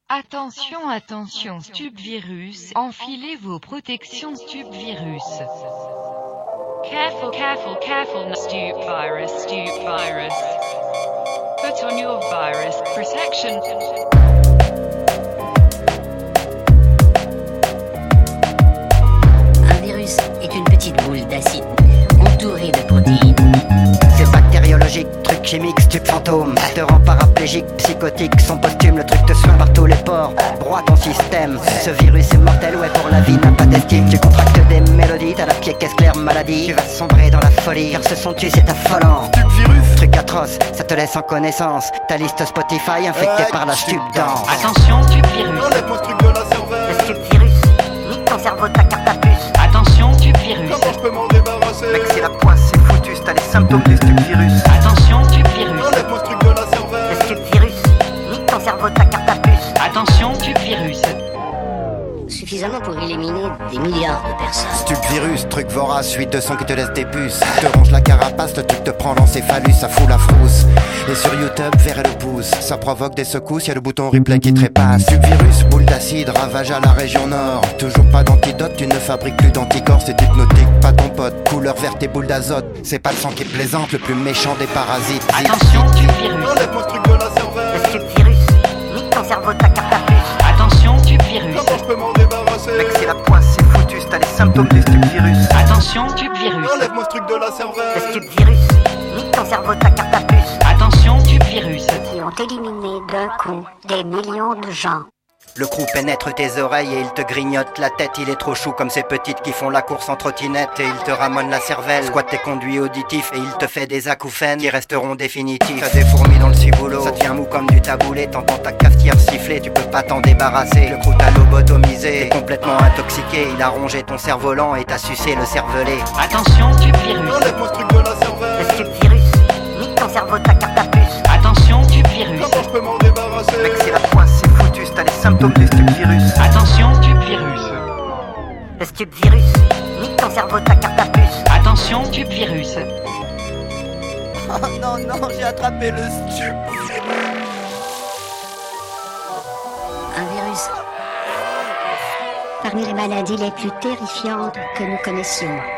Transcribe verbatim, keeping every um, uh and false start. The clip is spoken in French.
Attention, attention, Stupvirus, enfilez vos protections Stupvirus. Careful, careful, careful, Stupvirus, Stupvirus. Put on your virus protection. Un virus est une petite boule d'acide entourée de protéines. C'est bactériologique, truc chimique, stup fantôme. Te rend paraplégique, psychotique, son posthume, le truc te soigne par tous les pores. Broie ton système, ce virus est mortel, ouais pour la vie n'a pas d'estime. Tu contractes des mélodies, t'as la pied caisse claire maladie. Tu vas sombrer dans la folie, car ce son tu c'est affolant. Stup virus, Truc atroce, ça te laisse en connaissance. Ta liste Spotify infectée Ouais, par la stup danse. Attention, Stupvirus. enlève-moi ce truc de la cervelle. Stupvirus, nique ton cerveau, ta carte à puce. Attention, Stupvirus. Comment je peux m'en débarrasser? Mec si la poisse c'est foutu, t'as les symptômes du stupvirus. Attention, Stupvirus. Enlève-moi ce truc de la cervelle. Stupvirus, nique ton cerveau, ta carte à puce. Attention, Stupvirus. Suffisamment pour éliminer des milliards de personnes. Stupvirus, truc vorace, huit deux cents qui te laisse des puces. Te ronge la carapace, le truc te prend l'encéphalus, ça fout la frousse. Et sur YouTube, verre le pouce, ça provoque des secousses, y'a le bouton replay qui trépasse. Stupvirus, boule d'acide, ravage à la région nord. Toujours pas d'antidote, tu ne fabriques plus d'anticorps, c'est hypnotique, pas ton pote. Couleur verte et boule d'azote, c'est pas le sang qui est plaisante, le plus méchant des parasites. Attention, Stupvirus. Enlève-moi ce truc de la cervelle. Stupvirus, nique ton cerveau, ta carte à puce. Attention, Stupvirus. Comment je peux m'en débarrasser? Mec si la poisse c'est foutu, t'as les symptômes du stupvirus. Attention, Stupvirus. Enlève-moi ce truc de la cervelle. Stupvirus, nique ton cerveau, ta carte à puce. Attention, Stupvirus. Qui ont éliminé d'un coup des millions de gens. Le crew pénètre tes oreilles et il te grignote la tête. Il est trop chou comme ces petites qui font la course en trottinette. Et il te ramène la cervelle, squatte tes conduits auditifs. Et il te fait des acouphènes qui resteront définitifs. T'as des fourmis dans le ciboulot, ça devient mou comme du taboulé. T'entends ta cafetière siffler, tu peux pas t'en débarrasser. Le crew t'a lobotomisé, t'es complètement intoxiqué. Il a rongé ton cerf-volant et t'a sucé le cervelet. Attention, Stupvirus. Enlève-moi ce truc de la cervelle. Stupvirus, nique ton cerveau, ta carte à puce. Attention, Stupvirus. Comment je peux m'en débarrasser? Mec si la poisse c'est foutu, t'as les symptômes du stupvirus. Attention, Stupvirus. Stupvirus, nique ton cerveau, ta carte à puce. Attention, Stupvirus. Oh non, non, j'ai attrapé le stup. Un virus. Parmi les maladies les plus terrifiantes que nous connaissions.